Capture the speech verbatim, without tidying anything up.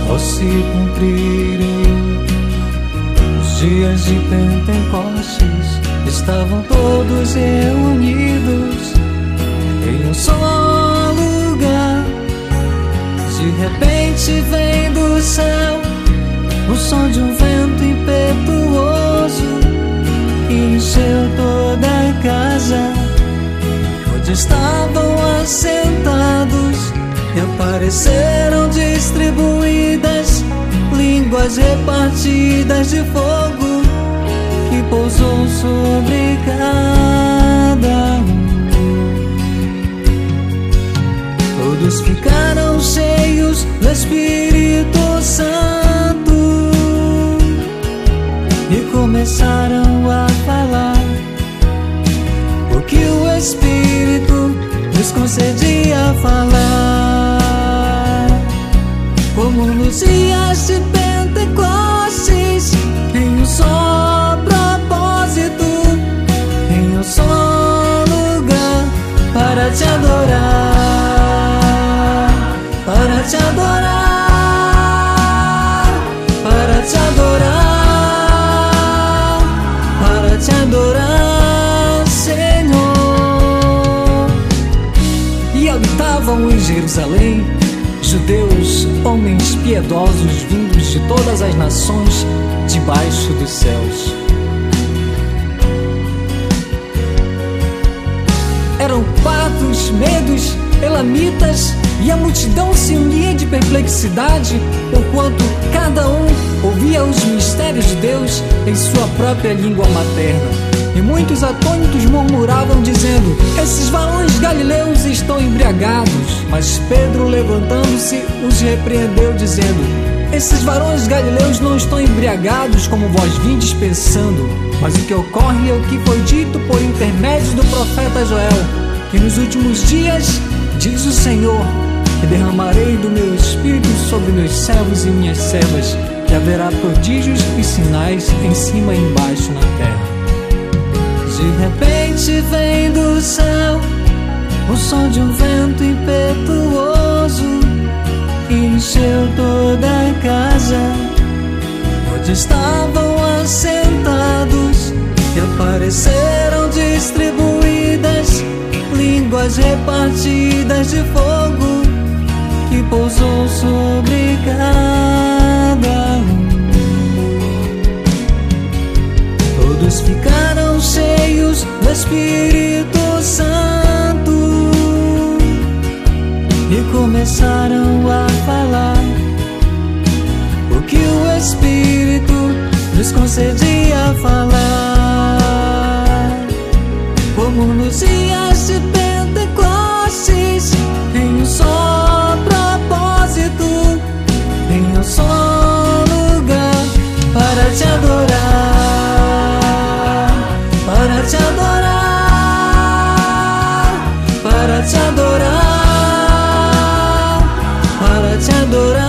Ao se cumprirem os dias de Pentecostes, estavam todos reunidos em um só lugar. De repente vem do céu o som de um vento impetuoso que encheu toda a casa onde estavam assentados, e apareceram distribuídas línguas repartidas de fogo que pousou sobre cada um. Todos ficaram cheios do Espírito Santo e começaram a falar o que o Espírito nos concedia falar, como nos dias de Pentecostes, em um só propósito, em um só lugar, para te adorar, para te adorar, para te adorar, para te adorar, Senhor. E habitavam em Jerusalém judeus, homens piedosos vindos de todas as nações debaixo dos céus. Eram partos, medos, elamitas, e a multidão se unia de perplexidade, porquanto cada um ouvia os mistérios de Deus em sua própria língua materna. E muitos atônitos murmuravam, dizendo: esses varões galileus estão embriagados. Mas Pedro, levantando-se, os repreendeu, dizendo: esses varões galileus não estão embriagados como vós vindes pensando, mas o que ocorre é o que foi dito por intermédio do profeta Joel, que nos últimos dias, diz o Senhor, que derramarei do meu espírito sobre meus servos e minhas servas, que haverá prodígios e sinais em cima e embaixo na terra. De repente vem do céu o som de um vento impetuoso que encheu toda a casa onde estavam assentados, e apareceram distribuídas línguas repartidas de fogo que pousou sobre cada um. Todos ficaram cheios do Espírito Santo e começaram a falar o que o Espírito nos concedia falar, como nos dias de Pentecostes, em um só propósito, em um só lugar, para te adorar, para te adorar, para te adorar, para te adorar.